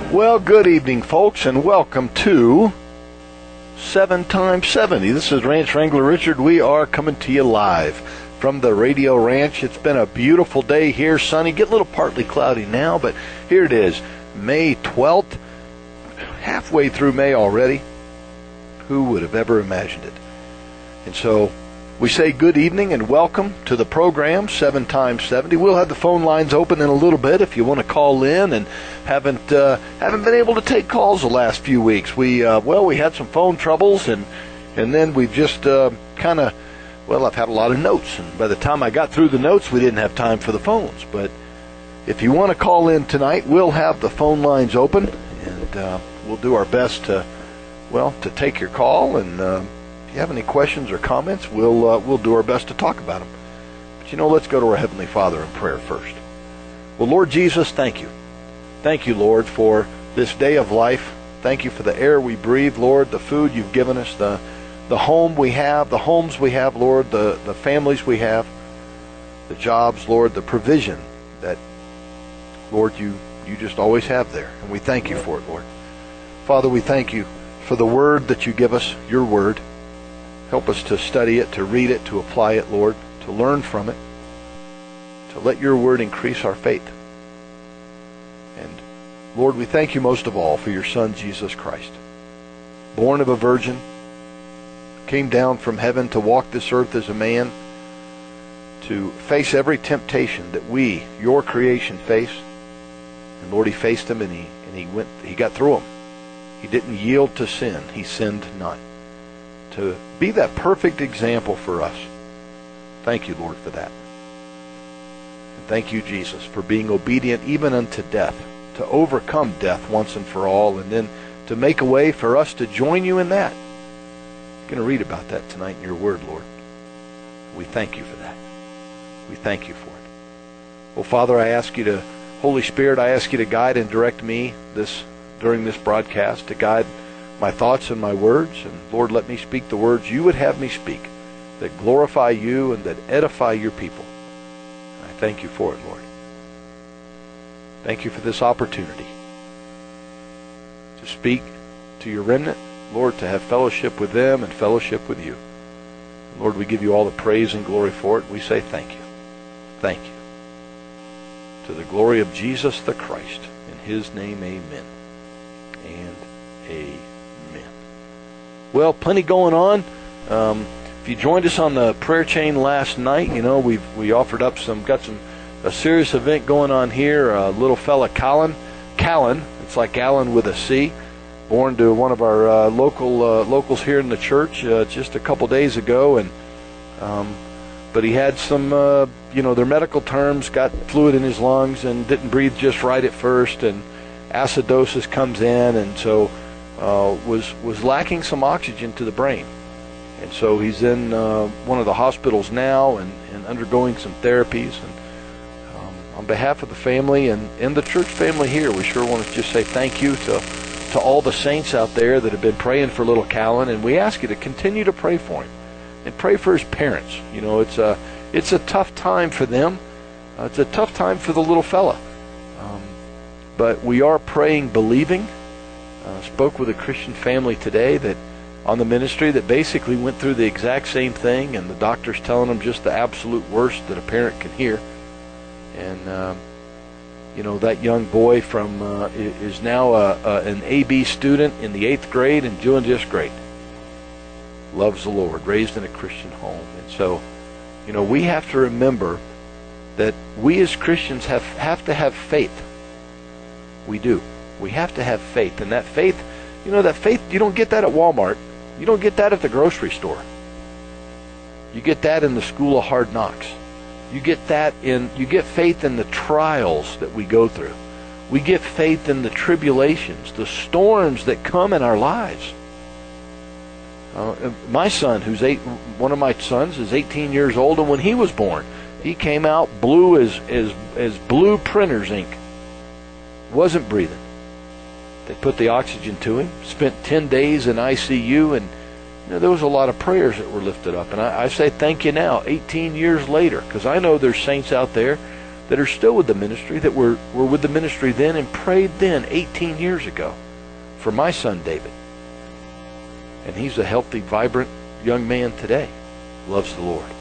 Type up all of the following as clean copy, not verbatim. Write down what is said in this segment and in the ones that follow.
Well, good evening, folks, and welcome to 7 times 70. This is Ranch Wrangler Richard. We are coming to you live from the Radio Ranch. It's been a beautiful day here, sunny. Get a little partly cloudy now, but here it is, May 12th, halfway through May already. Who would have ever imagined it? And so we say good evening and welcome to the program, 7 times 70. We'll have the phone lines open in a little bit if you want to call in and haven't been able to take calls the last few weeks. We had some phone troubles and then we've just I've had a lot of notes, and by the time I got through the notes, we didn't have time for the phones. But if you want to call in tonight, we'll have the phone lines open, and we'll do our best to take your call. And if you have any questions or comments, we'll do our best to talk about them. But let's go to our Heavenly Father in prayer first. Well, Lord Jesus, thank you. Thank you, Lord, for this day of life. Thank you for the air we breathe, Lord, the food you've given us, the home we have, the homes we have, Lord, the families we have, the jobs, Lord, the provision that, Lord, you just always have there. And we thank you for it, Lord. Father, we thank you for the word that you give us, your word. Help us to study it, to read it, to apply it, Lord, to learn from it, to let your word increase our faith. And, Lord, we thank you most of all for your Son, Jesus Christ, born of a virgin, came down from heaven to walk this earth as a man, to face every temptation that we, your creation, face. And, Lord, he faced them, and he got through them. He didn't yield to sin. He sinned not. To be that perfect example for us. Thank you, Lord, for that. And thank you, Jesus, for being obedient even unto death, to overcome death once and for all, and then to make a way for us to join you in that. We're going to read about that tonight in your word, Lord. We thank you for that. We thank you for it. Well, Father, Holy Spirit, I ask you to guide and direct me during this broadcast, to guide my thoughts and my words. And Lord, let me speak the words you would have me speak, that glorify you and that edify your people. And I thank you for it, Lord. Thank you for this opportunity to speak to your remnant, Lord, to have fellowship with them and fellowship with you. Lord, we give you all the praise and glory for it. We say thank you. Thank you. To the glory of Jesus the Christ. In his name, amen. And amen. Well, plenty going on. If you joined us on the prayer chain last night, we offered up a serious event going on here. A little fella, Callan, it's like Allen with a C, born to one of our locals here in the church just a couple days ago, but he had some, their medical terms, got fluid in his lungs and didn't breathe just right at first, and acidosis comes in, and so was lacking some oxygen to the brain. And so he's in one of the hospitals now and undergoing some therapies. And on behalf of the family and the church family here, we sure want to just say thank you to all the saints out there that have been praying for little Callan, and we ask you to continue to pray for him and pray for his parents. It's a tough time for them. It's a tough time for the little fella. But we are praying, believing. Spoke with a Christian family today that on the ministry that basically went through the exact same thing, and the doctor's telling them just the absolute worst that a parent can hear. And that young boy is now an AB student in the 8th grade and doing just great. Loves the Lord, raised in a Christian home. And so, we have to remember that we as Christians have to have faith. We do. We have to have faith. And that faith, you don't get that at Walmart. You don't get that at the grocery store. You get that in the school of hard knocks. You get faith in the trials that we go through. We get faith in the tribulations, the storms that come in our lives. My son, one of my sons is 18 years old, and when he was born, he came out blue as blue printer's ink. Wasn't breathing. They put the oxygen to him, spent 10 days in ICU, and there was a lot of prayers that were lifted up. And I say thank you now, 18 years later, because I know there's saints out there that are still with the ministry, that were with the ministry then and prayed then 18 years ago for my son David. And he's a healthy, vibrant young man today. Loves the Lord.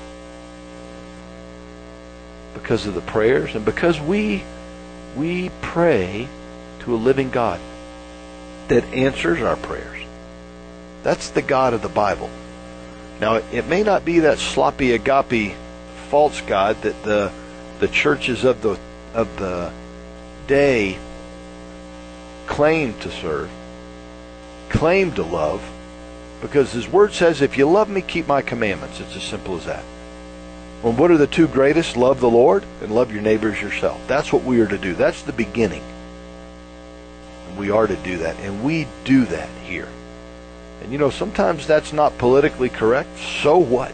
Because of the prayers and because we pray to a living God that answers our prayers. That's the God of the Bible. Now, it may not be that sloppy agape false God that the churches of the day claim to serve, claim to love, because His Word says, if you love me, keep my commandments. It's as simple as that. Well, what are the two greatest? Love the Lord and love your neighbor as yourself. That's what we are to do. That's the beginning. And we are to do that. And we do that here. And you know, sometimes that's not politically correct. So what?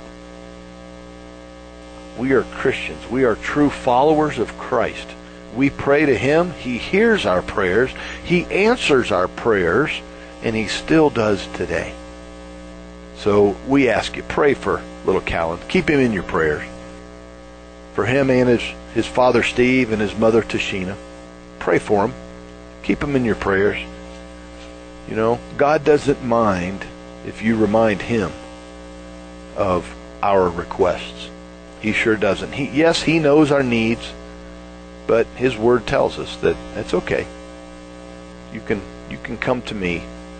We are Christians. We are true followers of Christ. We pray to Him. He hears our prayers. He answers our prayers. And He still does today. So we ask you, pray for little Callan. Keep him in your prayers. For him and his father Steve and his mother Tashina. Pray for him. Keep him in your prayers. You know, God doesn't mind if you remind Him of our requests. He sure doesn't. Yes, He knows our needs, but His Word tells us that it's okay. You can come to me.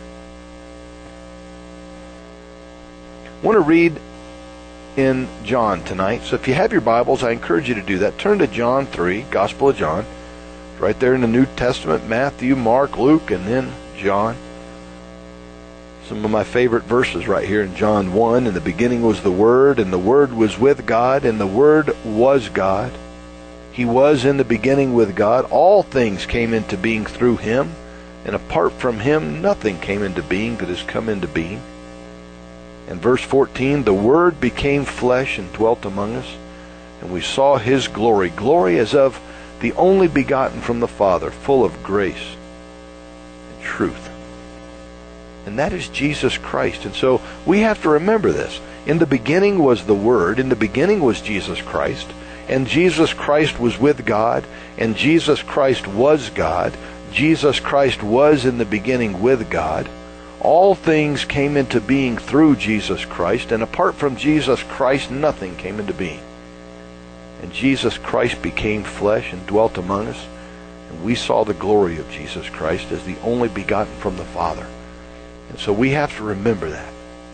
I want to read in John tonight. So if you have your Bibles, I encourage you to do that. Turn to John 3, Gospel of John. Right there in the New Testament, Matthew, Mark, Luke, and then John. Some of my favorite verses right here in John 1. In the beginning was the Word, and the Word was with God, and the Word was God. He was in the beginning with God. All things came into being through Him, and apart from Him, nothing came into being that has come into being. In verse 14, the Word became flesh and dwelt among us, and we saw His glory, glory as of the only begotten from the Father, full of grace and truth. And that is Jesus Christ. And so we have to remember this. In the beginning was the Word, in the beginning was Jesus Christ, and Jesus Christ was with God, and Jesus Christ was God. Jesus Christ was in the beginning with God. All things came into being through Jesus Christ, and apart from Jesus Christ, nothing came into being. And Jesus Christ became flesh and dwelt among us, and we saw the glory of Jesus Christ as the only begotten from the Father. And so we have to remember that.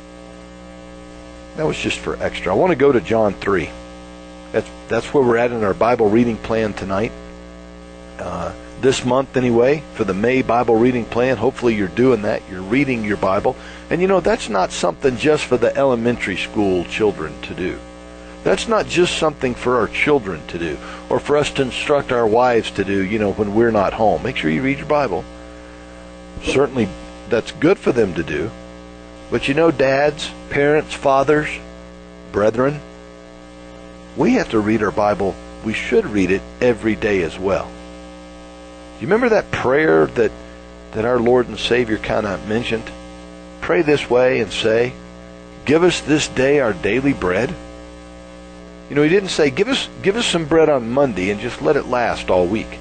That was just for extra. I want to go to John 3. That's where we're at in our Bible reading plan tonight. This month anyway, for the May Bible reading plan. Hopefully you're doing that. You're reading your Bible. And you know, that's not something just for the elementary school children to do. That's not just something for our children to do, or for us to instruct our wives to do, you know, when we're not home. Make sure you read your Bible. Certainly that's good for them to do. But you know, dads, parents, fathers, brethren, we have to read our Bible. We should read it every day as well. You remember that prayer that our Lord and Savior kind of mentioned? Pray this way and say, give us this day our daily bread. You know, He didn't say, give us some bread on Monday and just let it last all week.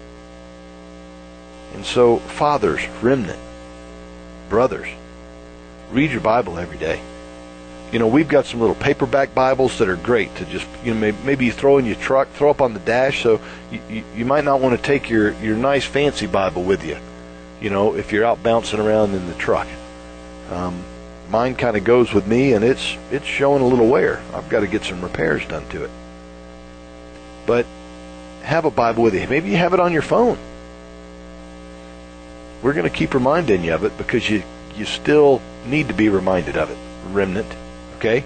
And so, fathers, remnant, brothers, read your Bible every day. You know, we've got some little paperback Bibles that are great to just, you know, maybe you throw in your truck, throw up on the dash, so you might not want to take your nice fancy Bible with you, you know, if you're out bouncing around in the truck. Mine kind of goes with me, and it's showing a little wear. I've got to get some repairs done to it. But have a Bible with you. Maybe you have it on your phone. We're going to keep reminding you of it because you still need to be reminded of it, remnant. Okay?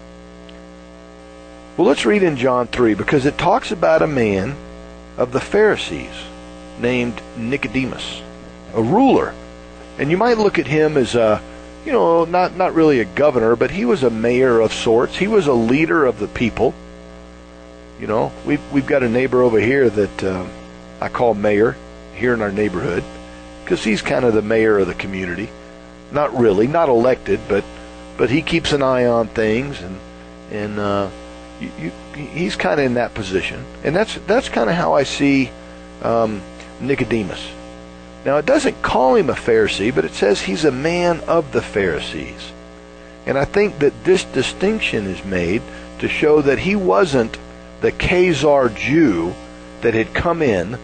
Well, let's read in John 3, because it talks about a man of the Pharisees named Nicodemus, a ruler. And you might look at him as a, you know, not really a governor, but he was a mayor of sorts. He was a leader of the people. You know, we've got a neighbor over here that I call mayor here in our neighborhood, because he's kind of the mayor of the community. Not really, not elected, but he keeps an eye on things, and he's kind of in that position. And that's kind of how I see Nicodemus. Now, it doesn't call him a Pharisee, but it says he's a man of the Pharisees. And I think that this distinction is made to show that he wasn't the Khazar Jew that had come in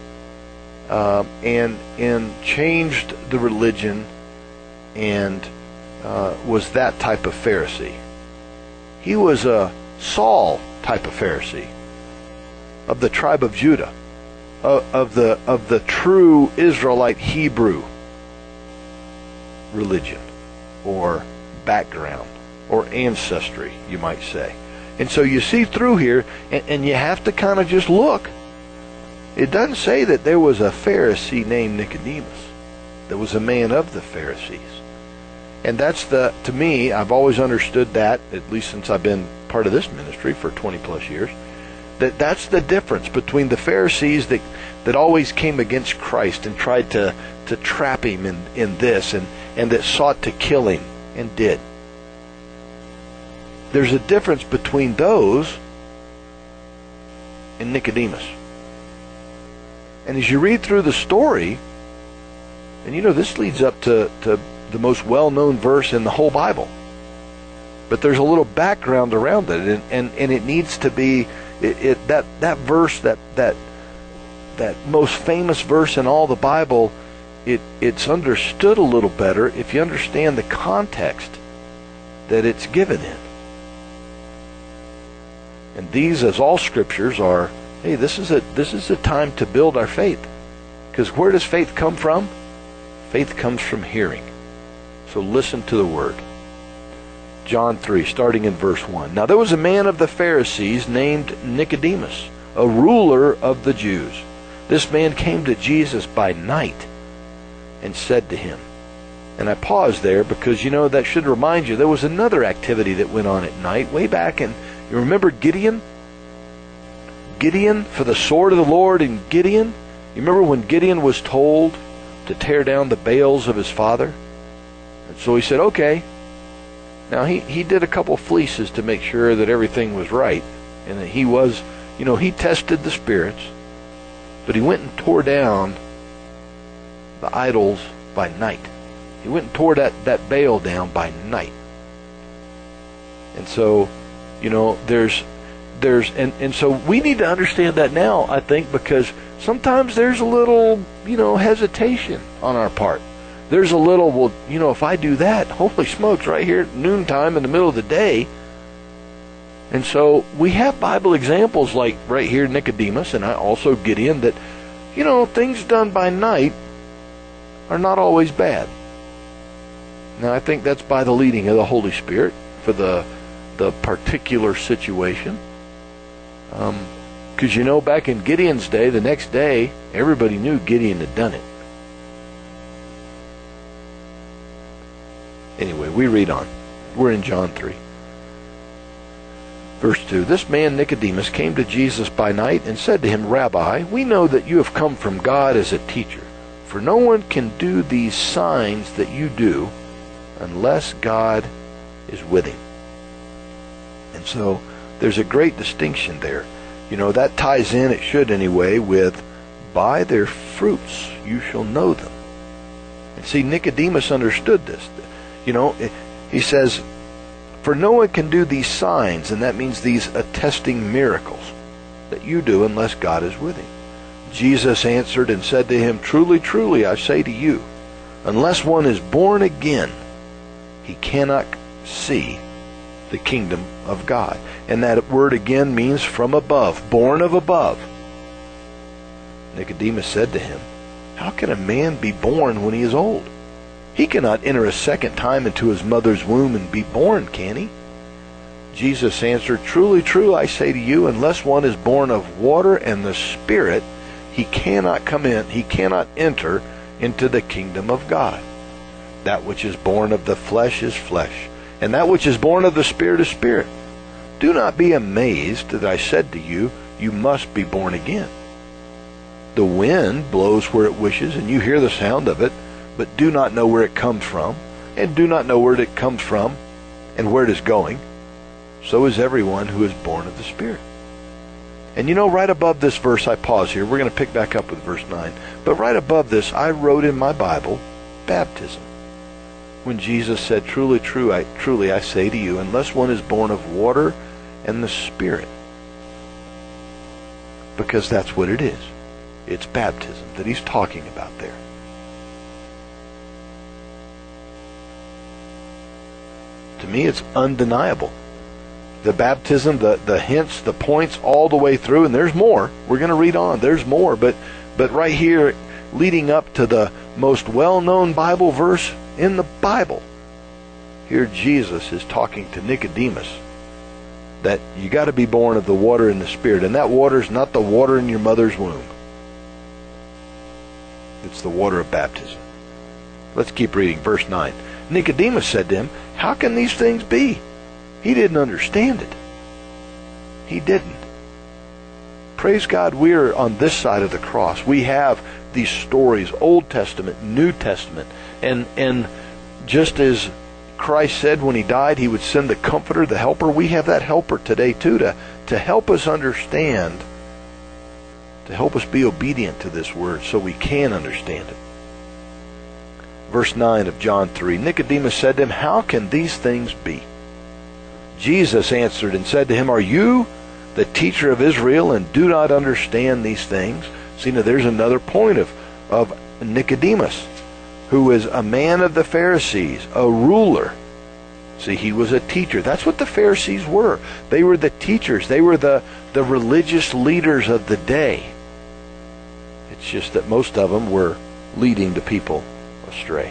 and changed the religion and was that type of Pharisee. He was a Saul type of Pharisee of the tribe of Judah, of the true Israelite Hebrew religion or background or ancestry, you might say. And so you see through here, and you have to kind of just look. It doesn't say that there was a Pharisee named Nicodemus. There was a man of the Pharisees. And that's to me, I've always understood that, at least since I've been part of this ministry for 20 plus years, that's the difference between the Pharisees that always came against Christ and tried to trap him in this and that sought to kill him and did. There's a difference between those and Nicodemus. And as you read through the story, and this leads up to the most well-known verse in the whole Bible. But there's a little background around it, and it needs to be that verse, that most famous verse in all the Bible, it's understood a little better if you understand the context that it's given in. And these, as all scriptures, are, hey, this is a time to build our faith. Because where does faith come from? Faith comes from hearing. So listen to the word. John 3, starting in verse 1. Now there was a man of the Pharisees named Nicodemus, a ruler of the Jews. This man came to Jesus by night and said to him, and I pause there because, that should remind you, there was another activity that went on at night way back in, you remember Gideon? Gideon, for the sword of the Lord in Gideon? You remember when Gideon was told to tear down the Baals of his father? And so he said, okay. Now he did a couple fleeces to make sure that everything was right. And that he was, he tested the spirits. But he went and tore down the idols by night. He went and tore that Baal down by night. And so, and so we need to understand that now, I think, because sometimes there's a little, hesitation on our part. There's a little, well, if I do that, holy smokes, right here at noontime in the middle of the day. And so we have Bible examples like right here Nicodemus and also Gideon that, things done by night are not always bad. Now, I think that's by the leading of the Holy Spirit for the particular situation. Because back in Gideon's day, the next day, everybody knew Gideon had done it. Anyway, we read on. We're in John 3. Verse 2, this man Nicodemus came to Jesus by night and said to him, Rabbi, we know that you have come from God as a teacher, for no one can do these signs that you do unless God is with him. And so there's a great distinction there. That ties in, it should anyway, with by their fruits you shall know them. And see, Nicodemus understood this. He says, for no one can do these signs, and that means these attesting miracles that you do unless God is with him. Jesus answered and said to him, truly, truly, I say to you, unless one is born again, he cannot see the kingdom of God. And that word again means from above, born of above. Nicodemus said to him, how can a man be born when he is old? He cannot enter a second time into his mother's womb and be born, can he? Jesus answered, truly, true, I say to you, unless one is born of water and the Spirit, he cannot enter into the kingdom of God. That which is born of the flesh is flesh, and that which is born of the Spirit is spirit. Do not be amazed that I said to you, you must be born again. The wind blows where it wishes, and you hear the sound of it, but do not know where it comes from, and do not know where it comes from, and where it is going. So is everyone who is born of the Spirit. And right above this verse, I pause here. We're going to pick back up with verse 9. But right above this, I wrote in my Bible, baptism. When Jesus said, truly, truly, I say to you, unless one is born of water and the Spirit. Because that's what it is. It's baptism that he's talking about there. To me, it's undeniable. The baptism, the hints, the points all the way through, and there's more. We're going to read on. There's more, but right here, leading up to the most well-known Bible verse in the Bible, here Jesus is talking to Nicodemus that you got to be born of the water and the Spirit, and that water is not the water in your mother's womb. It's the water of baptism. Let's keep reading. Verse 9. Nicodemus said to him, how can these things be? He didn't understand it. He didn't. Praise God, we're on this side of the cross. We have these stories, Old Testament, New Testament. And just as Christ said when he died, he would send the Comforter, the Helper, we have that Helper today too, to help us understand, to help us be obedient to this word so we can understand it. Verse 9 of John 3, Nicodemus said to him, how can these things be? Jesus answered and said to him, are you the teacher of Israel and do not understand these things? See, now there's another point of Nicodemus, who is a man of the Pharisees, a ruler. See, he was a teacher. That's what the Pharisees were. They were the teachers. They were the religious leaders of the day. It's just that most of them were leading the people astray.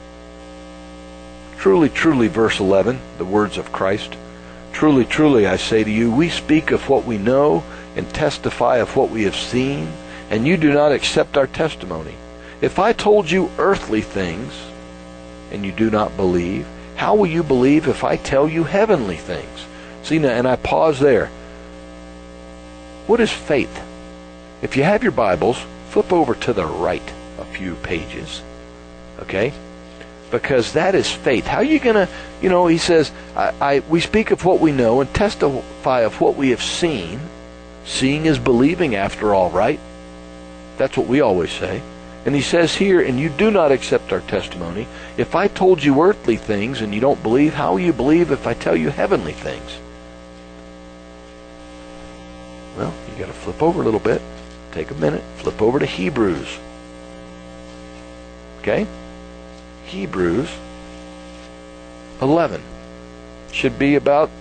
Truly, truly, verse 11, the words of Christ. Truly, truly, I say to you, we speak of what we know and testify of what we have seen, and you do not accept our testimony. If I told you earthly things, and you do not believe, how will you believe if I tell you heavenly things? See, now, and I pause there. What is faith? If you have your Bibles, flip over to the right a few pages. Okay? Because that is faith. How are you going to, he says, we speak of what we know and testify of what we have seen. Seeing is believing after all, right? That's what we always say. And he says here, and you do not accept our testimony. If I told you earthly things and you don't believe, how will you believe if I tell you heavenly things? Well, you got to flip over a little bit. Take a minute. Flip over to Hebrews. Okay? Hebrews 11 should be about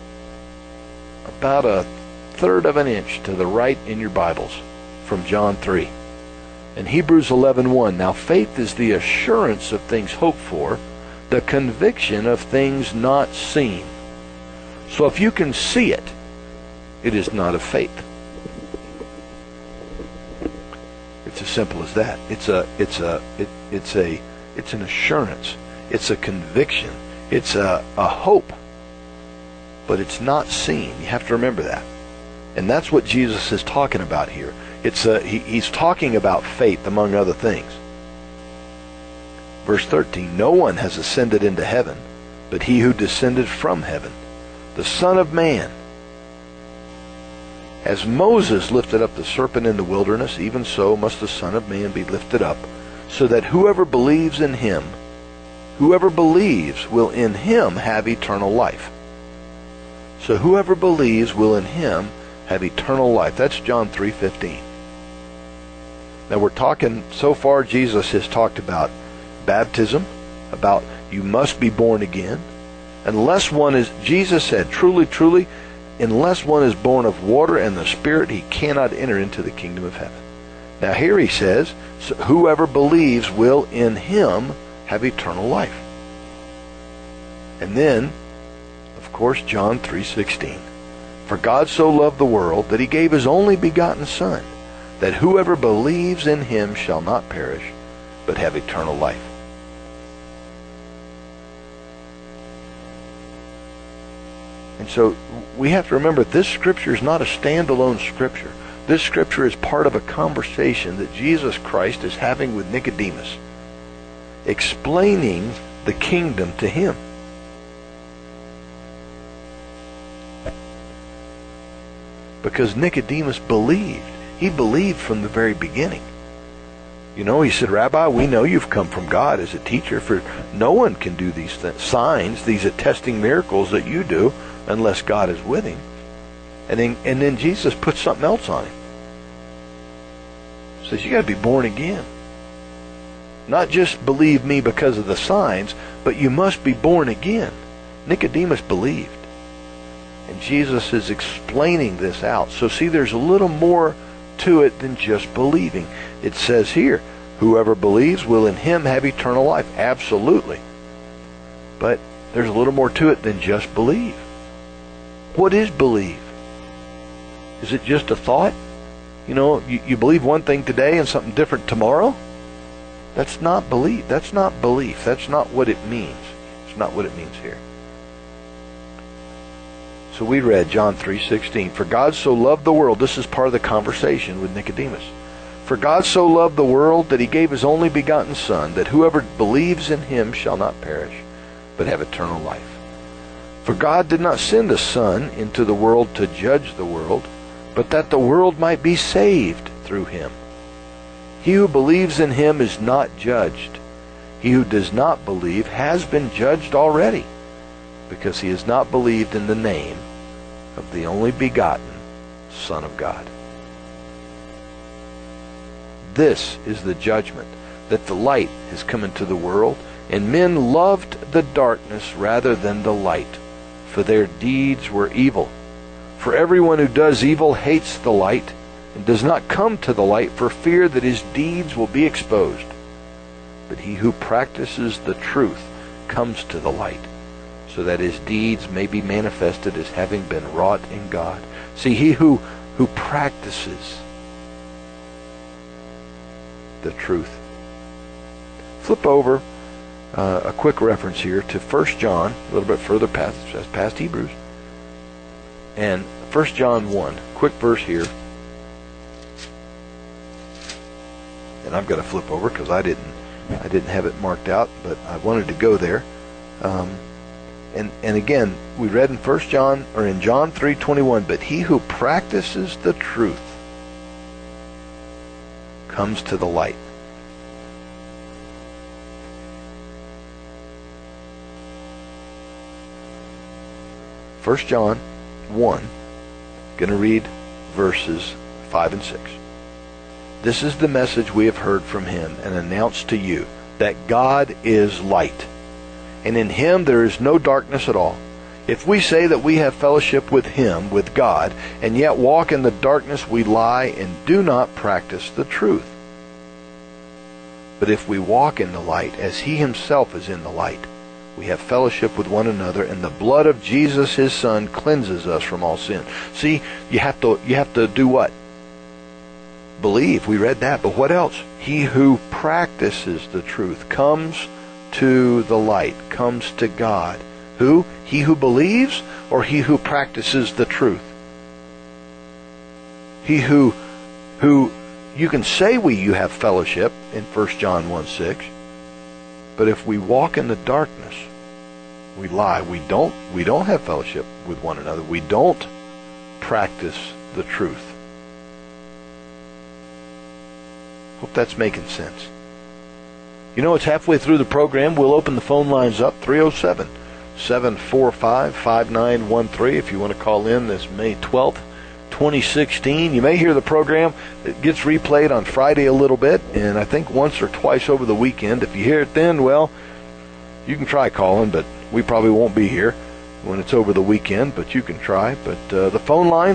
a third of an inch to the right in your Bibles from John 3. And Hebrews 11:1. Now faith is the assurance of things hoped for, the conviction of things not seen. So if you can see it, it is not of faith. It's as simple as that. It's an assurance. It's a conviction. It's a hope. But it's not seen. You have to remember that. And that's what Jesus is talking about here. He's talking about faith, among other things. Verse 13, no one has ascended into heaven, but he who descended from heaven, the Son of Man. As Moses lifted up the serpent in the wilderness, even so must the Son of Man be lifted up, so that whoever believes in him, whoever believes will in him have eternal life. So whoever believes will in him have eternal life. That's John 3:15. Now we're talking, so far Jesus has talked about baptism, about you must be born again. Unless one is, Jesus said, truly, truly, unless one is born of water and the Spirit, he cannot enter into the kingdom of heaven. Now here he says, so whoever believes will in him have eternal life. And then, of course, John 3:16. For God so loved the world that he gave his only begotten Son, that whoever believes in him shall not perish, but have eternal life. And so we have to remember this scripture is not a standalone scripture. This scripture is part of a conversation that Jesus Christ is having with Nicodemus, explaining the kingdom to him. Because Nicodemus believed. He believed from the very beginning. You know, he said, Rabbi, we know you've come from God as a teacher, for no one can do these signs, these attesting miracles that you do, unless God is with him. And then Jesus put something else on him. He says, you got to be born again. Not just believe me because of the signs, but you must be born again. Nicodemus believed. And Jesus is explaining this out. So see, there's a little more to it than just believing. It says here, whoever believes will in him have eternal life. Absolutely. But there's a little more to it than just believe. What is believe? Is it just a thought? You know, you believe one thing today and something different tomorrow? That's not belief. That's not belief. That's not what it means. It's not what it means here. So we read John 3:16. For God so loved the world. This is part of the conversation with Nicodemus. For God so loved the world that he gave his only begotten Son, that whoever believes in him shall not perish, but have eternal life. For God did not send a Son into the world to judge the world, but that the world might be saved through him. He who believes in him is not judged. He who does not believe has been judged already, because he has not believed in the name of the only begotten Son of God. This is the judgment, that the light has come into the world, and men loved the darkness rather than the light, for their deeds were evil. For everyone who does evil hates the light, and does not come to the light for fear that his deeds will be exposed. But he who practices the truth comes to the light, so that his deeds may be manifested as having been wrought in God. See, he who practices the truth. Flip over a quick reference here to 1 John, a little bit further past Hebrews, and 1 John 1. Quick verse here. And I've got to flip over because I didn't have it marked out, but I wanted to go there. And again, we read in John 3:21, but he who practices the truth comes to the light. First John 1, going to read verses 5 and 6. This is the message we have heard from him and announced to you, that God is light, and in him there is no darkness at all. If we say that we have fellowship with him, with God, and yet walk in the darkness, we lie and do not practice the truth. But if we walk in the light, as he himself is in the light, we have fellowship with one another, and the blood of Jesus his Son cleanses us from all sin. See, you have to do what? Believe. We read that, but what else? He who practices the truth comes to the light, comes to God. Who? He who believes, or he who practices the truth? He who you can say you have fellowship in 1 John 1:6, but if we walk in the darkness, we lie. We don't have fellowship with one another. We don't practice the truth. Hope that's making sense. You know, it's halfway through the program. We'll open the phone lines up, 307-745-5913, if you want to call in this May 12th, 2016. You may hear the program. It gets replayed on Friday a little bit, and I think once or twice over the weekend. If you hear it then, well, you can try calling, but we probably won't be here when it's over the weekend, but you can try. But the phone line,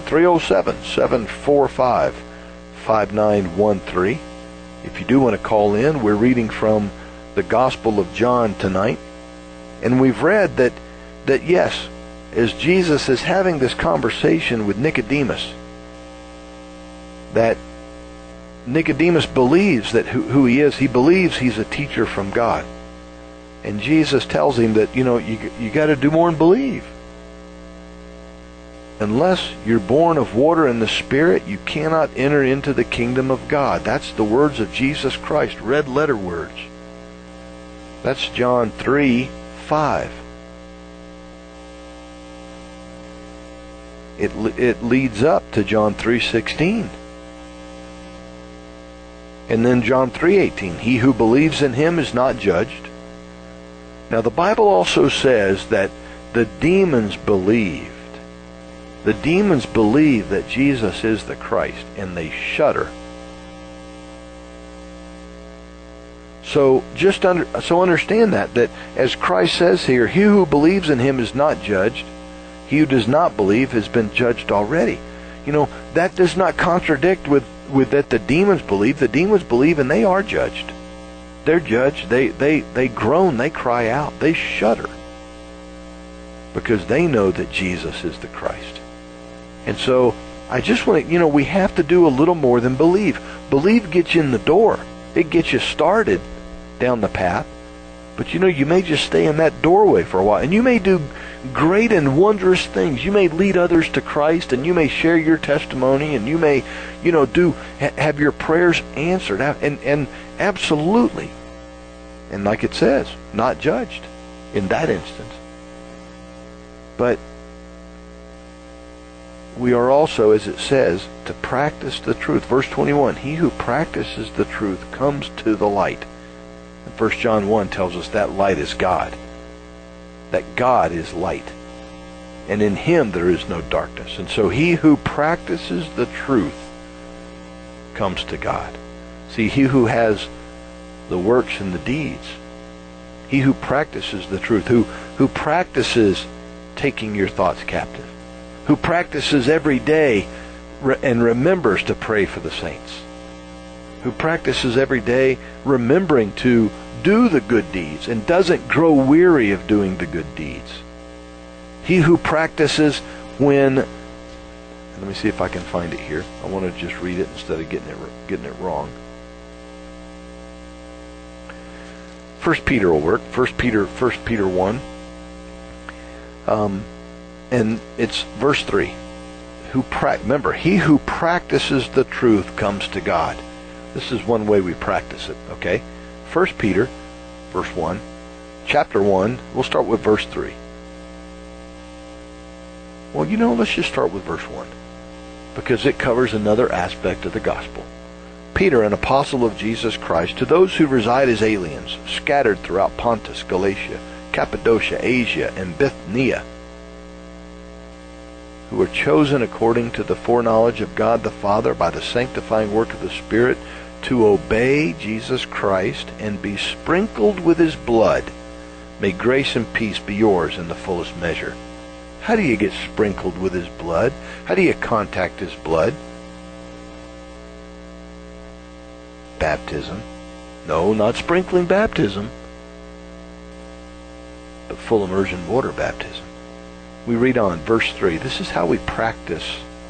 307-745-5913. If you do want to call in, we're reading from the Gospel of John tonight. And we've read that yes, as Jesus is having this conversation with Nicodemus, that Nicodemus believes that who he is. He believes he's a teacher from God. And Jesus tells him that, you got to do more than believe. Unless you're born of water and the Spirit, you cannot enter into the kingdom of God. That's the words of Jesus Christ, red letter words. That's John 3:5. it leads up to John 3:16. And then John 3:18, he who believes in him is not judged. Now the Bible also says that the demons believed. The demons believe that Jesus is the Christ, and they shudder. So understand that as Christ says here, he who believes in him is not judged. He who does not believe has been judged already. That does not contradict with that the demons believe. The demons believe and they are judged. They're judged. They groan, they cry out, they shudder. Because they know that Jesus is the Christ. And so I just want to, we have to do a little more than believe. Believe gets you in the door. It gets you started down the path. But you may just stay in that doorway for a while. And you may do great and wondrous things. You may lead others to Christ, and you may share your testimony, and you may, have your prayers answered. And absolutely, and like it says, not judged in that instance. But we are also, as it says, to practice the truth. Verse 21, he who practices the truth comes to the light. And 1 John 1 tells us that light is God. That God is light. And in him there is no darkness. And so he who practices the truth comes to God. See, he who has the works and the deeds, he who practices the truth, who practices taking your thoughts captive, who practices every day and remembers to pray for the saints, who practices every day remembering to do the good deeds and doesn't grow weary of doing the good deeds. He who practices when, let me see if I can find it here. I want to just read it instead of getting it wrong. 1 Peter will work. 1 Peter 1. And it's verse 3. Remember, he who practices the truth comes to God. This is one way we practice it, okay? 1 Peter, verse 1, chapter 1, we'll start with verse 3. Well, let's just start with verse 1, because it covers another aspect of the gospel. Peter, an apostle of Jesus Christ, to those who reside as aliens, scattered throughout Pontus, Galatia, Cappadocia, Asia, and Bithynia, who are chosen according to the foreknowledge of God the Father by the sanctifying work of the Spirit, to obey Jesus Christ and be sprinkled with his blood. May grace and peace be yours in the fullest measure. How do you get sprinkled with his blood? How do you contact his blood? Baptism. No, not sprinkling baptism, but full immersion water baptism. We read on, verse 3. This is how we practice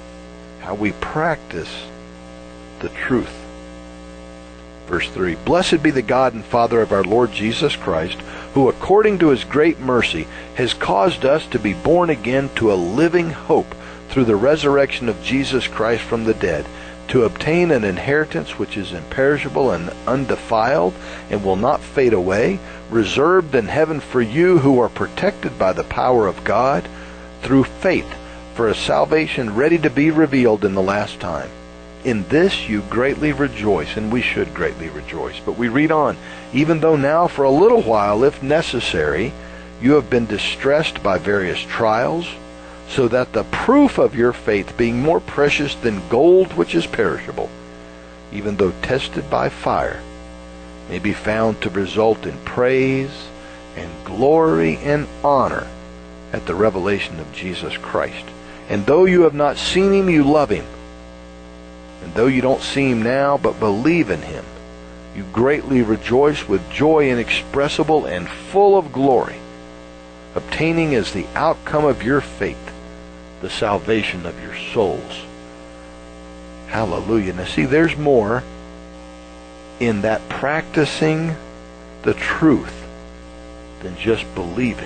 the truth. Verse 3, blessed be the God and Father of our Lord Jesus Christ, who according to his great mercy has caused us to be born again to a living hope through the resurrection of Jesus Christ from the dead, to obtain an inheritance which is imperishable and undefiled and will not fade away, reserved in heaven for you who are protected by the power of God through faith, for a salvation ready to be revealed in the last time. In this you greatly rejoice, and we should greatly rejoice. But we read on, even though now for a little while, if necessary, you have been distressed by various trials, so that the proof of your faith, being more precious than gold which is perishable, even though tested by fire, may be found to result in praise and glory and honor at the revelation of Jesus Christ. And though you have not seen him, you love him. And though you don't see him now, but believe in him, you greatly rejoice with joy inexpressible and full of glory, obtaining as the outcome of your faith the salvation of your souls. Hallelujah. Now see, there's more in that practicing the truth than just believing.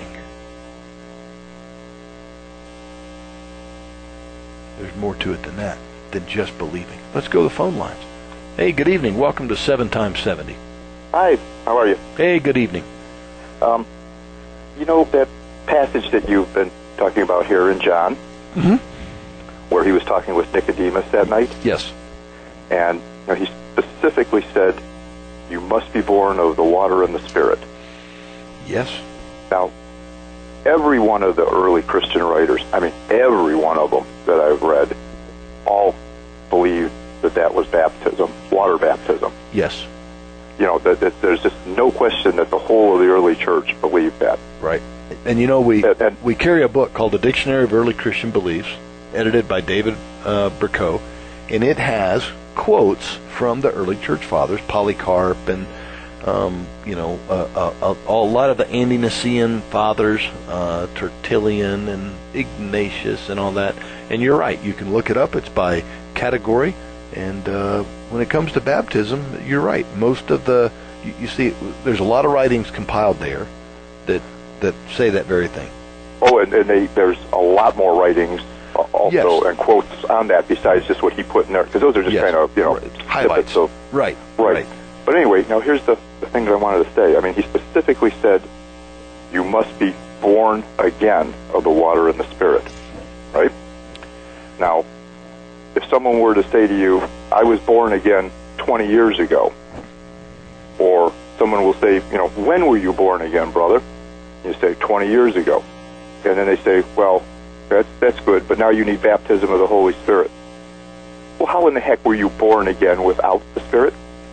There's more to it than that, than just believing. Let's go to the phone lines. Hey, good evening. Welcome to 7 times 70. Hi, how are you? Hey, good evening. That passage that you've been talking about here in John, where he was talking with Nicodemus that night. Yes. And he specifically said, you must be born of the water and the Spirit. Yes. Now, every one of the early Christian writers, every one of them that I've read, all believed that was baptism, water baptism. Yes. That there's just no question that the whole of the early church believed that. Right. And we carry a book called The Dictionary of Early Christian Beliefs, edited by David Burko, and it has quotes from the early church fathers, Polycarp, and a lot of the Ante-Nicene fathers, Tertullian and Ignatius and all that. And you're right, you can look it up. It's by category. And when it comes to baptism, you're right. Most of you see, there's a lot of writings compiled there that say that very thing. Oh, and there's a lot more writings also, yes, and quotes on that besides just what he put in there, because those are just yes, kind of, highlights. Of, right. But anyway, now here's the thing that I wanted to say. He specifically said, you must be born again of the water and the Spirit, right? Now, if someone were to say to you, I was born again 20 years ago, or someone will say, when were you born again, brother? You say, 20 years ago. And then they say, well, that's good, but now you need baptism of the Holy Spirit. Well, how in the heck were you born again without the Spirit?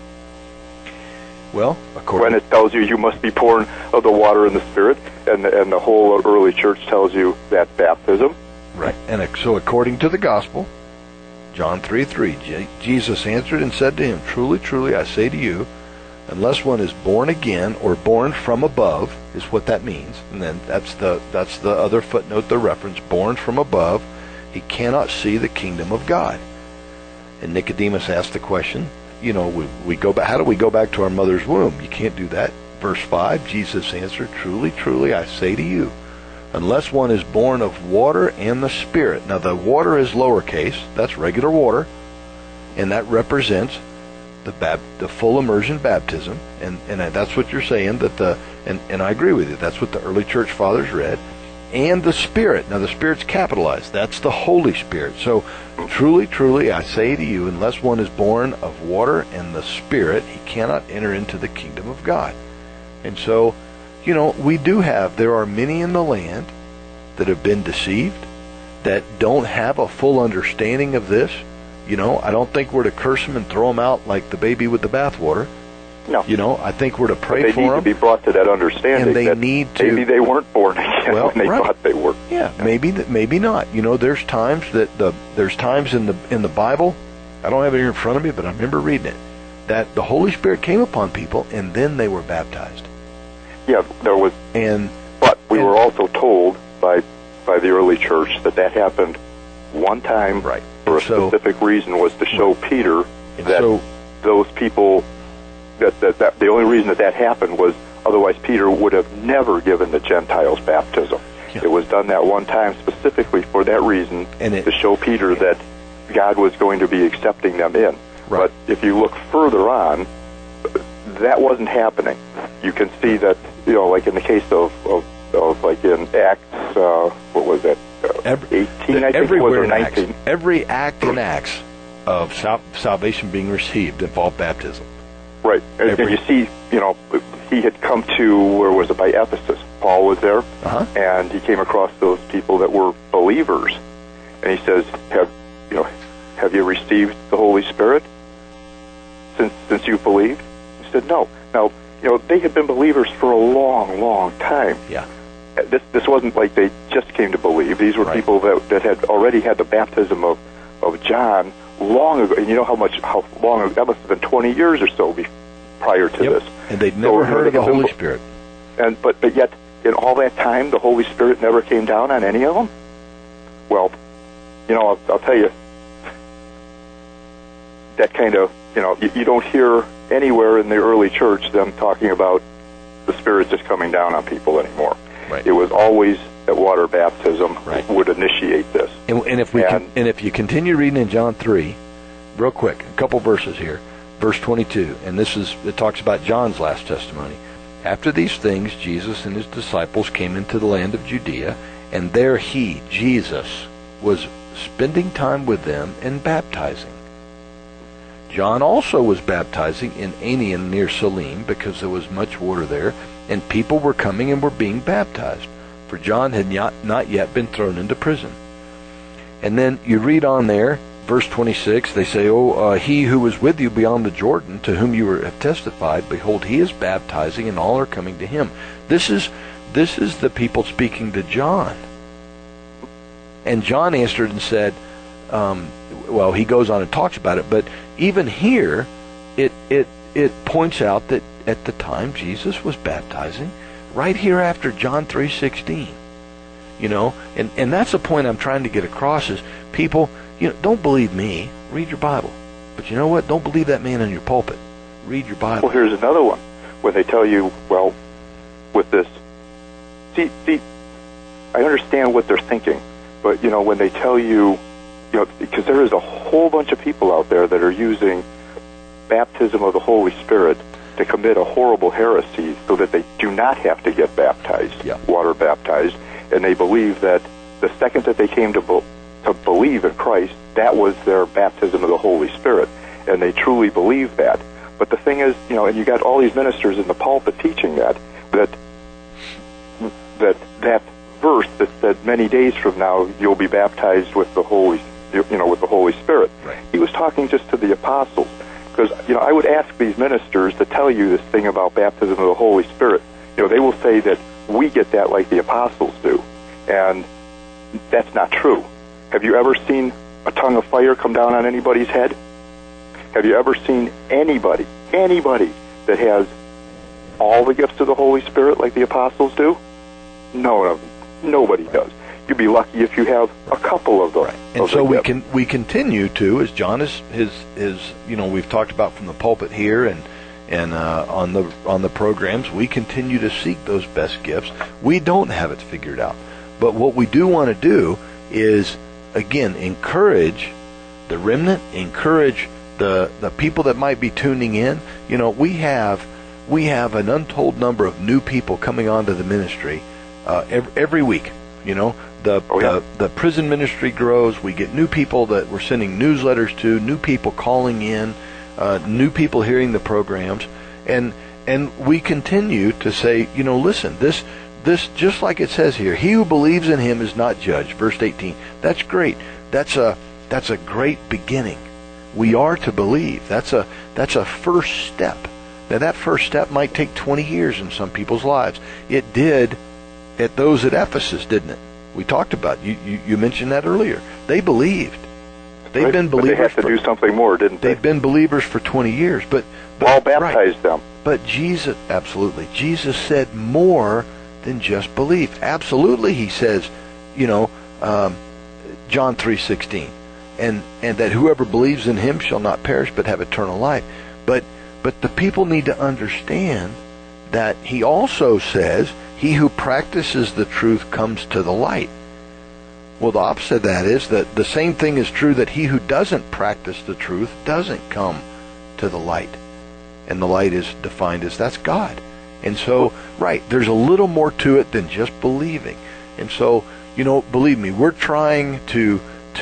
Well, when it tells you must be born of the water and the Spirit, and the whole early church tells you that's baptism. Right. And so according to the gospel, John 3:3, Jesus answered and said to him, truly, truly, I say to you, unless one is born again or born from above, is what that means. And then that's the other footnote, the reference, born from above, he cannot see the kingdom of God. And Nicodemus asked the question, we go back, how do we go back to our mother's womb? You can't do that. Verse 5, Jesus answered, truly, truly, I say to you, unless one is born of water and the Spirit. Now, the water is lowercase. That's regular water. And that represents the full immersion baptism. And that's what you're saying. And I agree with you. That's what the early church fathers read. And the Spirit. Now, the Spirit's capitalized. That's the Holy Spirit. So, truly, truly, I say to you, unless one is born of water and the Spirit, he cannot enter into the kingdom of God. And so, there are many in the land that have been deceived, that don't have a full understanding of this. I don't think we're to curse them and throw them out like the baby with the bathwater. No. I think we're to pray for them. They need to be brought to that understanding. And they need to. Maybe they weren't born again when they thought they were. Yeah, maybe not. There's times in the Bible, I don't have it here in front of me, but I remember reading it, that the Holy Spirit came upon people and then they were baptized. Yeah, there was. But we were also told by the early church that happened one time, right, for a specific reason, was to show Peter that those people, that the only reason that happened was otherwise Peter would have never given the Gentiles baptism. Yeah. It was done that one time specifically for that reason, to show Peter that God was going to be accepting them in. Right. But if you look further on, that wasn't happening. You can see that, like in the case of like in Acts, what was that? 18, I think it was, or 19. Every act in Acts of salvation being received involved baptism. Right. And you see, he had come to, where was it, by Ephesus. Paul was there, and he came across those people that were believers. And he says, have you received the Holy Spirit since you believed? He said, no. Now, they had been believers for a long, long time. Yeah. This wasn't like they just came to believe. These were people that had already had the baptism of John long ago. And you know how long ago? That must have been 20 years or so prior to this. And they'd never heard of the Holy Spirit. But yet, in all that time, the Holy Spirit never came down on any of them? Well, I'll tell you, that kind of, you don't hear anywhere in the early church them talking about the Spirit just coming down on people anymore. Right. It was always that water baptism would initiate this. And if you continue reading in John 3, real quick, a couple verses here, verse 22, and it talks about John's last testimony. After these things, Jesus and his disciples came into the land of Judea, and there Jesus, was spending time with them and baptizing. John also was baptizing in Aenon near Salim because there was much water there, and people were coming and were being baptized, for John had not yet been thrown into prison. And then you read on there, verse 26, they say, he who was with you beyond the Jordan, to whom you have testified, behold, he is baptizing, and all are coming to him. This is the people speaking to John. And John answered and said, he goes on and talks about it, but even here, it points out that at the time Jesus was baptizing, right here after John 3:16. And that's the point I'm trying to get across is people, don't believe me, read your Bible. But you know what? Don't believe that man in your pulpit. Read your Bible. Well, here's another one where they tell you, with this, see, I understand what they're thinking, but, when they tell you, because there is a whole bunch of people out there that are using baptism of the Holy Spirit to commit a horrible heresy so that they do not have to get baptized, water baptized, and they believe that the second that they came to believe in Christ, that was their baptism of the Holy Spirit, and they truly believe that. But the thing is, and you got all these ministers in the pulpit teaching that verse that said many days from now you'll be baptized with the Holy Spirit. Right. He was talking just to the apostles, because I would ask these ministers to tell you this thing about baptism of the Holy Spirit. They will say that we get that like the apostles do, and that's not true. Have you ever seen a tongue of fire come down on anybody's head? Have you ever seen anybody that has all the gifts of the Holy Spirit like the apostles do? No, nobody does. You'd be lucky if you have a couple of them. Right. And so we continue to, as John is we've talked about from the pulpit here and on the programs, we continue to seek those best gifts. We don't have it figured out, but what we do want to do is, again, encourage the remnant, encourage the people that might be tuning in. We have an untold number of new people coming onto the ministry every week. The prison ministry grows. We get new people that we're sending newsletters to, new people calling in, new people hearing the programs, and we continue to say, listen, this just like it says here, he who believes in him is not judged. Verse 18. That's great. That's a great beginning. We are to believe. That's a first step. Now that first step might take 20 years in some people's lives. It did at those at Ephesus, didn't it? We talked about you mentioned that earlier. They believed. They've been believers. But they had to do something more, didn't they? They've been believers for 20 years, but Paul baptized them. But Jesus, absolutely, Jesus said more than just belief. Absolutely, he says, John 3:16, and that whoever believes in him shall not perish but have eternal life. But the people need to understand that he also says, he who practices the truth comes to the light. Well, the opposite of that is that the same thing is true, that he who doesn't practice the truth doesn't come to the light. And the light is defined as that's God. And so, there's a little more to it than just believing. And so, believe me, we're trying to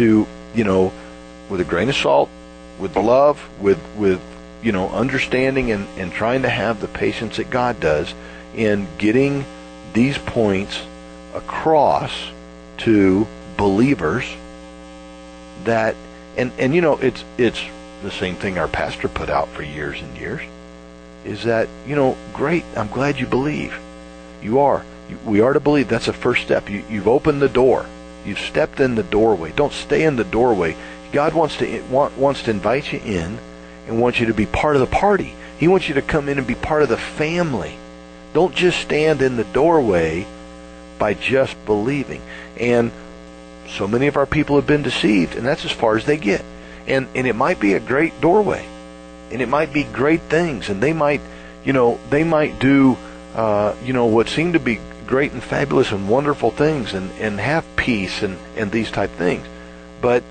with a grain of salt, with love, with understanding and trying to have the patience that God does in getting these points across to believers that, and it's the same thing our pastor put out for years and years, is that, great, I'm glad you believe. We are to believe. That's the first step. You've opened the door. You've stepped in the doorway. Don't stay in the doorway. God wants to invite you in and wants you to be part of the party. He wants you to come in and be part of the family. Don't just stand in the doorway by just believing. And so many of our people have been deceived, and that's as far as they get. And it might be a great doorway, and it might be great things, and they might do what seem to be great and fabulous and wonderful things, and have peace and these type things. But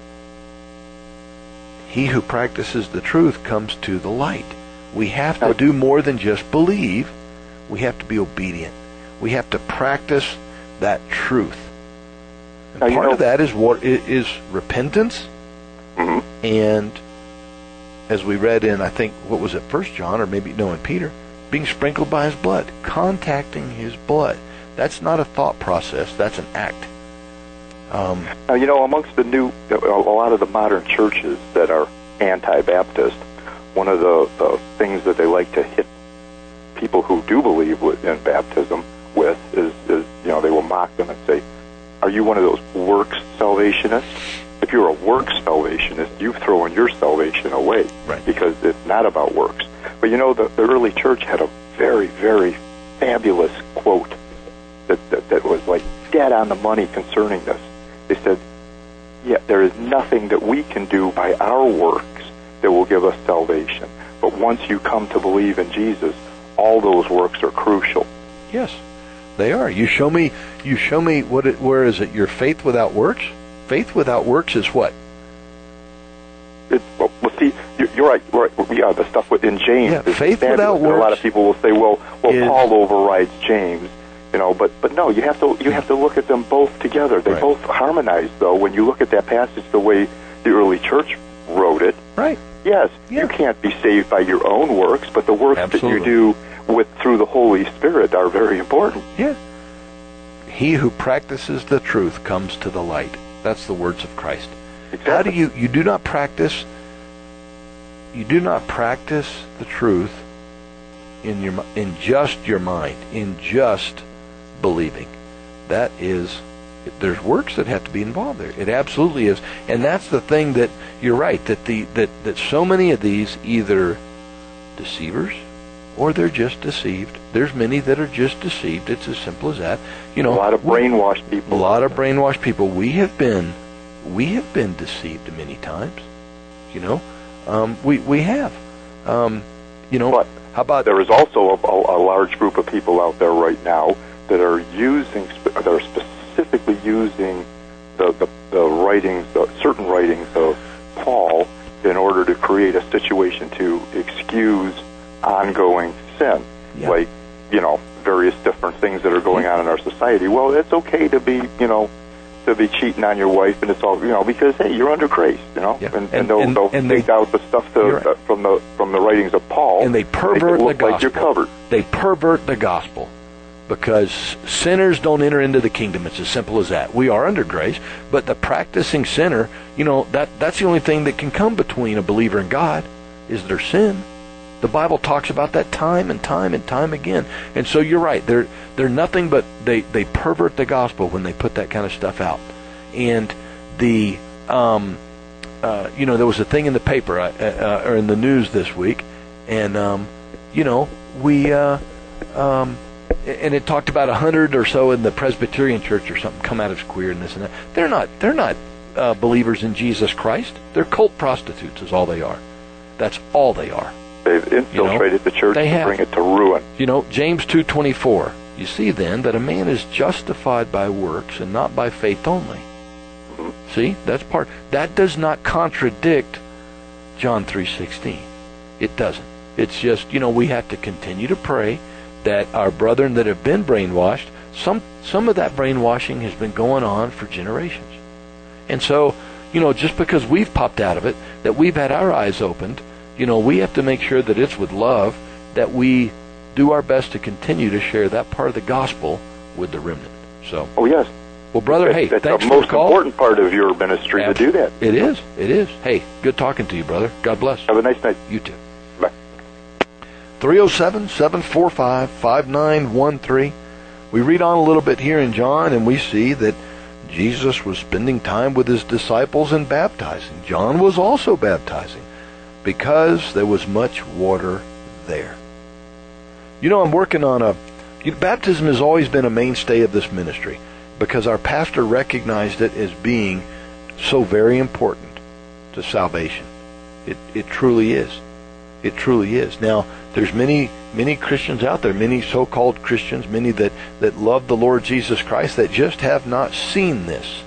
he who practices the truth comes to the light. We have to do more than just believe. We have to be obedient. We have to practice that truth. And part of that is what is repentance, and as we read in, I think, what was it, 1 John, or maybe, no, in Peter, being sprinkled by his blood, contacting his blood. That's not a thought process, that's an act. Now, amongst a lot of the modern churches that are anti-Baptist, one of the things that they like to hit people who do believe in baptism with is they will mock them and say, are you one of those works salvationists? If you're a works salvationist, you've thrown your salvation away, right, because it's not about works. But the early church had a very, very fabulous quote that was like dead on the money concerning this. They said, there is nothing that we can do by our works that will give us salvation. But once you come to believe in Jesus, all those works are crucial. Yes, they are. You show me where is it? Your faith without works? Faith without works is what? See, you're right. Yeah, the stuff in James. Yeah, faith without works. A lot of people will say, well, Paul overrides James. But no, you have to look at them both together. They both harmonize, though. When you look at that passage the way the early church wrote it, right? Yes, you can't be saved by your own works, but the works that you do through the Holy Spirit are very important. Yeah. He who practices the truth comes to the light. That's the words of Christ. Exactly. How do you do not practice? You do not practice the truth in just your mind, in just believing. That is, there's works that have to be involved there. It absolutely is, and that's the thing that you're right, that so many of these either deceivers or they're just deceived. There's many that are just deceived. It's as simple as that. A lot of brainwashed people. A lot of brainwashed people. We have been deceived many times. We have. But how about there is also a large group of people out there right now that are specifically using the writings, certain writings of Paul, in order to create a situation to excuse ongoing sin, like various different things that are going on in our society. Well, it's okay to be cheating on your wife, and it's all because hey, you're under grace, and they'll take out the stuff from the writings of Paul, and they pervert the gospel. Like you're covered. They pervert the gospel. Because sinners don't enter into the kingdom. It's as simple as that. We are under grace, but the practicing sinner, that's the only thing that can come between a believer and God is their sin. The Bible talks about that time and time and time again. And so you're right. They're nothing but they pervert the gospel when they put that kind of stuff out. And the there was a thing in the paper or in the news this week, and and it talked about 100 or so in the Presbyterian Church or something come out as queer and this and that. They're not believers in Jesus Christ. They're cult prostitutes is all they are. That's all they are. They've infiltrated the church to bring it to ruin. James 2:24. You see then that a man is justified by works and not by faith only. Mm-hmm. See, that does not contradict John 3:16. It doesn't. It's just, we have to continue to pray that our brethren that have been brainwashed, some of that brainwashing has been going on for generations. And so, just because we've popped out of it, that we've had our eyes opened, we have to make sure that it's with love, that we do our best to continue to share that part of the gospel with the remnant. So. Oh, yes. Well, brother, that's thanks the for the call. most important part of your ministry to do that. It is. Hey, good talking to you, brother. God bless. Have a nice night. You too. Bye. 307-745-5913. We read on a little bit here in John, and we see that Jesus was spending time with his disciples and baptizing. John was also baptizing because there was much water there. I'm working on baptism has always been a mainstay of this ministry because our pastor recognized it as being so very important to salvation. It truly is. It truly is. Now, there's many Christians out there, many so-called Christians, many that love the Lord Jesus Christ that just have not seen this.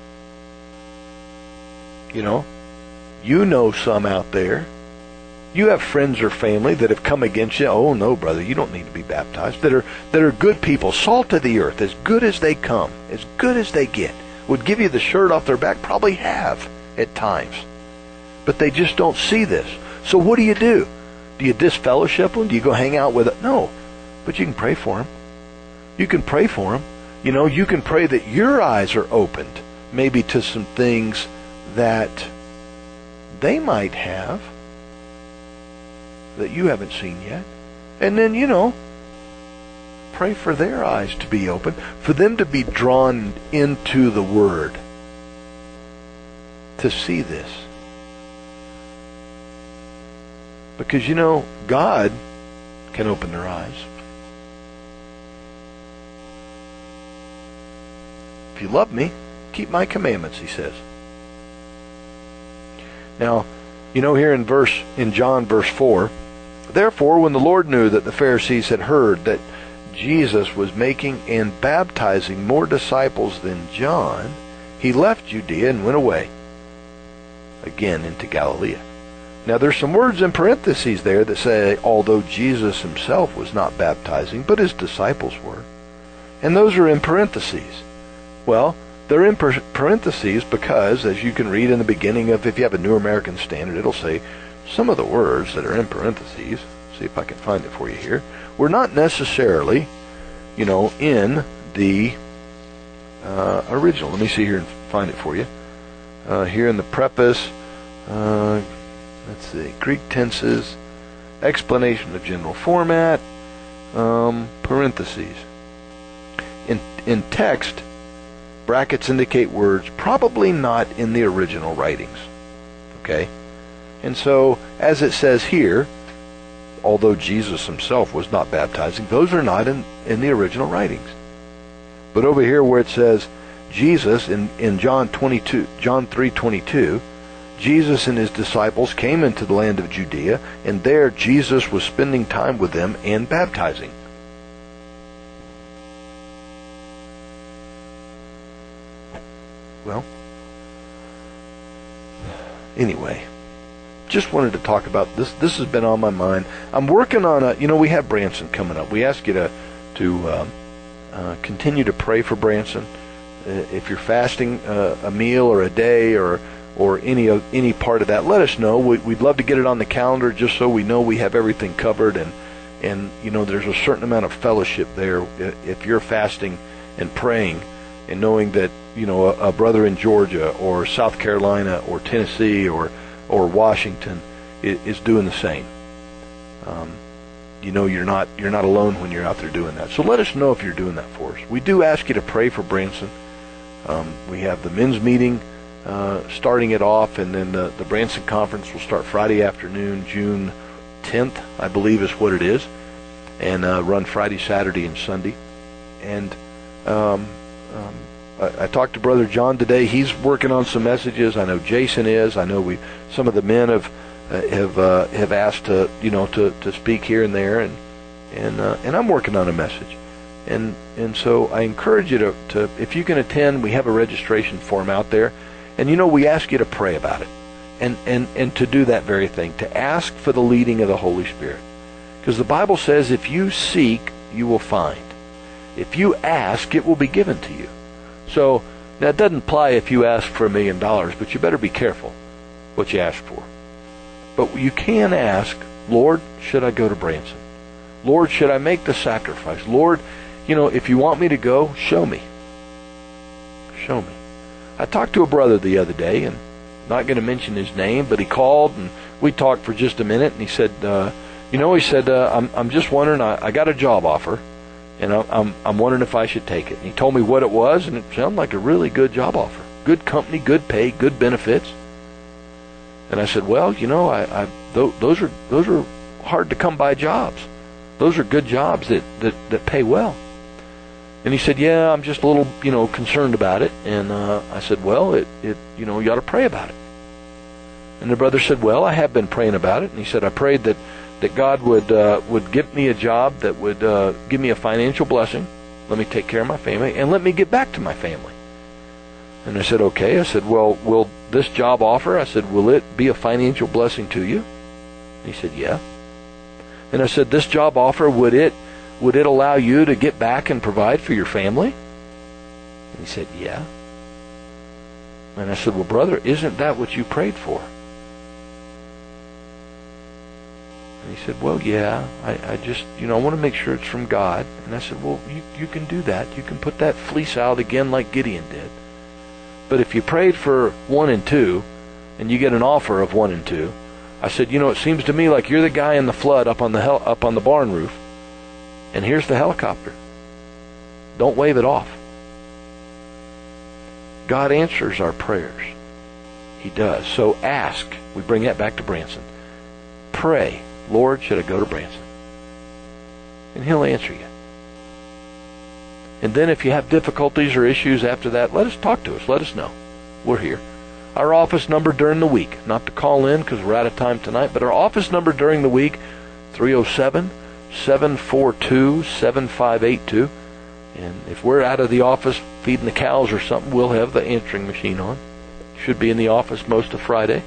Some out there. You have friends or family that have come against you. Oh no, brother, you don't need to be baptized. That are good people, salt of the earth, as good as they come, as good as they get. would give you the shirt off their back, probably have at times. But they just don't see this. So what do? Do you disfellowship them? Do you go hang out with them? No. But you can pray for them. You can pray for them. You can pray that your eyes are opened, maybe to some things that they might have that you haven't seen yet. And then, pray for their eyes to be open, for them to be drawn into the Word, to see this. Because, God can open their eyes. If you love me, keep my commandments, he says. Now, here in John verse 4, therefore, when the Lord knew that the Pharisees had heard that Jesus was making and baptizing more disciples than John, he left Judea and went away again into Galilee. Now, there's some words in parentheses there that say, although Jesus himself was not baptizing, but his disciples were. And those are in parentheses. Well, they're in parentheses because, as you can read in the beginning of, if you have a New American Standard, it'll say some of the words that are in parentheses, see if I can find it for you here, were not necessarily, in the original. Let me see here and find it for you. Here in the preface, let's see, Greek tenses, explanation of general format, parentheses. In text, brackets indicate words probably not in the original writings. Okay? And so, as it says here, although Jesus himself was not baptizing, those are not in the original writings. But over here where it says Jesus in John 3:22, Jesus and his disciples came into the land of Judea, and there Jesus was spending time with them and baptizing. Well, anyway, just wanted to talk about this. This has been on my mind. I'm working on we have Branson coming up. We ask you to continue to pray for Branson. If you're fasting a meal or a day or any part of that, let us know. We'd love to get it on the calendar just so we know we have everything covered. And there's a certain amount of fellowship there if you're fasting and praying and knowing that a brother in Georgia or South Carolina or Tennessee or Washington is doing the same. You're not alone when you're out there doing that. So let us know if you're doing that for us. We do ask you to pray for Branson. We have the men's meeting starting it off, and then the Branson conference will start Friday afternoon, June 10th, I believe is what it is, and run Friday, Saturday, and Sunday. And I talked to Brother John today. He's working on some messages. I know Jason is. I know some of the men have asked to speak here and there, and I'm working on a message. And so I encourage you to if you can attend, we have a registration form out there, and we ask you to pray about it, and to do that very thing, to ask for the leading of the Holy Spirit, because the Bible says if you seek, you will find. If you ask, it will be given to you. So now it doesn't apply if you ask for $1 million, but you better be careful what you ask for. But you can ask, Lord, should I go to Branson? Lord, should I make the sacrifice? Lord, if you want me to go, show me. Show me. I talked to a brother the other day, and not going to mention his name, but he called, and we talked for just a minute, and he said, I'm just wondering, I got a job offer, and I'm wondering if I should take it. And he told me what it was, and it sounded like a really good job offer. Good company, good pay, good benefits. And I said, well, those are hard to come by jobs. Those are good jobs that pay well. And he said, yeah, I'm just a little, concerned about it. And I said, well, you ought to pray about it. And the brother said, well, I have been praying about it. And he said, I prayed that God would give me a job that would give me a financial blessing, let me take care of my family, and let me get back to my family. And I said, okay. I said, well, will this job offer, I said, will it be a financial blessing to you? And he said, yeah. And I said, this job offer, would it allow you to get back and provide for your family? And he said, yeah. And I said, well, brother, isn't that what you prayed for? And he said, well, yeah, I just, I want to make sure it's from God. And I said, well, you can do that. You can put that fleece out again like Gideon did. But if you prayed for 1 and 2, and you get an offer of 1 and 2, I said, it seems to me like you're the guy in the flood up on the barn roof, and here's the helicopter. Don't wave it off. God answers our prayers. He does. So ask. We bring that back to Branson. Pray, Lord, should I go to Branson? And He'll answer you. And then if you have difficulties or issues after that, talk to us. Let us know. We're here. Our office number during the week, not to call in because we're out of time tonight, but our office number during the week, 307-742-7582. And if we're out of the office feeding the cows or something, we'll have the answering machine on. Should be in the office most of Friday.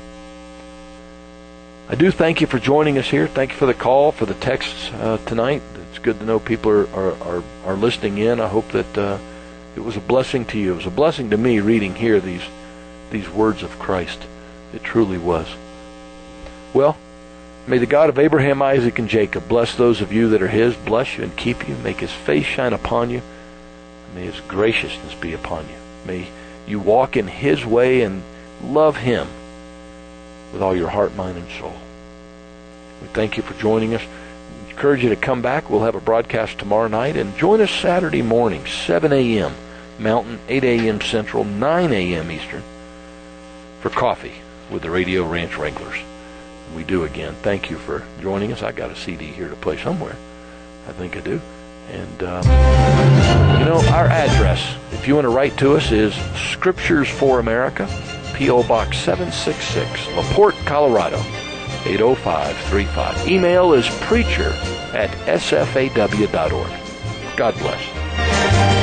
I do thank you for joining us here. Thank you for the call, for the texts tonight. It's good to know people are listening in. I hope that it was a blessing to you. It was a blessing to me reading here these words of Christ. It truly was. Well, may the God of Abraham, Isaac, and Jacob bless those of you that are His, bless you and keep you, make His face shine upon you, and may His graciousness be upon you. May you walk in His way and love Him with all your heart, mind, and soul. We thank you for joining us. We encourage you to come back. We'll have a broadcast tomorrow night, and join us Saturday morning, 7 a.m. Mountain, 8 a.m. Central, 9 a.m. Eastern, for coffee with the Radio Ranch Wranglers. We do again. Thank you for joining us. I got a CD here to play somewhere. I think I do. And, our address, if you want to write to us, is Scriptures for America, P.O. Box 766, LaPorte, Colorado, 80535. Email is preacher@sfaw.org. God bless.